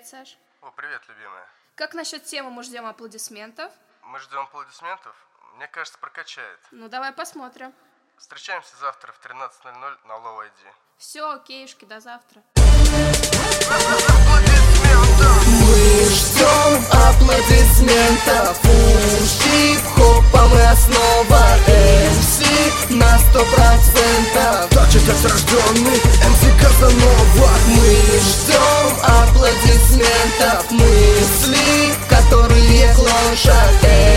Привет, Саш. О, привет, любимая. Как насчет темы «Мы ждем аплодисментов»? Мы ждем аплодисментов? Мне кажется, прокачает. Ну, давай посмотрим. Встречаемся завтра в 13:00 на Low ID. Все, окейшки, до завтра. Мы ждем аплодисментов. Хип-хопа мы основа. MC на 100%. Точит как рожденный MC Казанова. Мы ждем аплодисментов. Мысли, которые клоншат.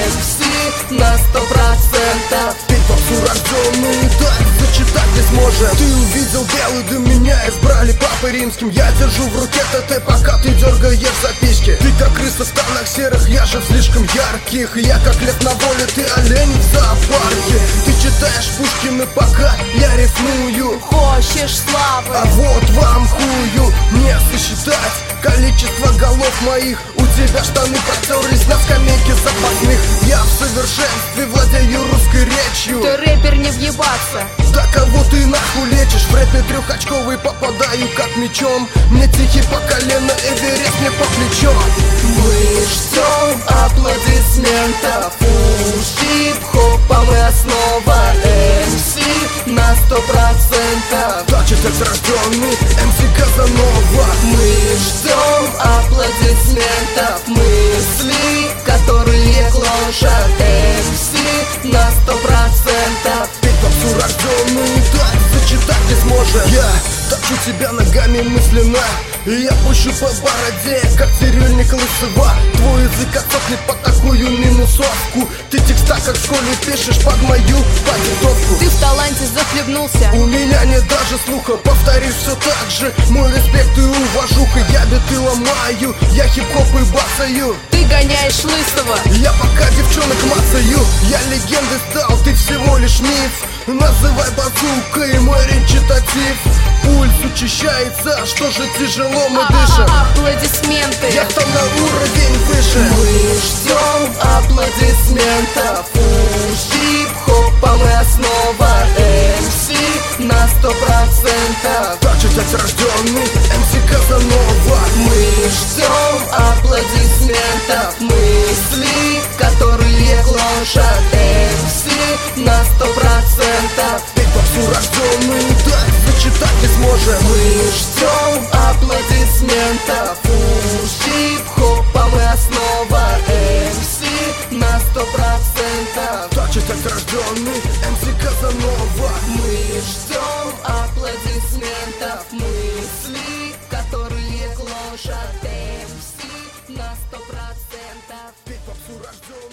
MC на 100%. Хип-хопсу рожденный, так зачитать не сможет. Ты увидел белый дым, меня избрали папой римским. Я держу в руке ТТ, пока ты дергаешь записки. Ты как крыса в станах серых, я же слишком ярких. Я как лев на воле, ты олень в зоопарке. Ты читаешь Пушкина, пока я рифмую. Хочешь славы? А вот вам хую не сосчитать количество голов моих. У тебя штаны потерлись на скамейке запасных. Я в совершенстве владею русской речью. Ты рэпер, не въебаться. Да кого ты нахуй лечишь? В рэпе трехочковый попадаю как мечом. Мне тихий по колено, Эверест мне по плечо. Мы ждем аплодисментов. Хип-хопа мы основа. MC на 100%. Точит как рожденный MC Казанова. Мы ждем аплодисментов. Мысли, которые клоншат. MC на 100%. Хип-хопсу рожденный, так зачитать не сможет. Я топчу тебя ногами мысленно, и я пущу по бороде, как цирюльник лысого. Твой язык отсохнет по такую минусовку. Ты текста как в школе пишешь под мою подготовку. Ты в таланте захлебнулся. У меня нет даже слуха, повторишь все так же. Мой респект и уважуха, я биты ломаю, я хип-хоп и бацаю. Ты гоняешь лысого. Я пока девчонок мацаю, я легендой стал, ты всего лишь миф. Называй базукой мой речитатив. Пульс учащается, что же тяжело мы дышим. Аплодисменты. Я стал на уровень выше. Мы ждем аплодисментов. Хип-хопа мы основа. MC на 100%. Точит как рожденный MC Казанова. Мы ждем аплодисментов. Мысли, которые клоншат. MC на 100%. Хип-хопсу рожденный, так зачитать не сможет. Мы ждем аплодисментов. Хип-хопа мы основа. MC на 100%. Точит как рожденный MC Казанова. Мы ждем аплодисментов. Мысли, которые клоншат. MC на 100%. Хип-хопсу рожденный.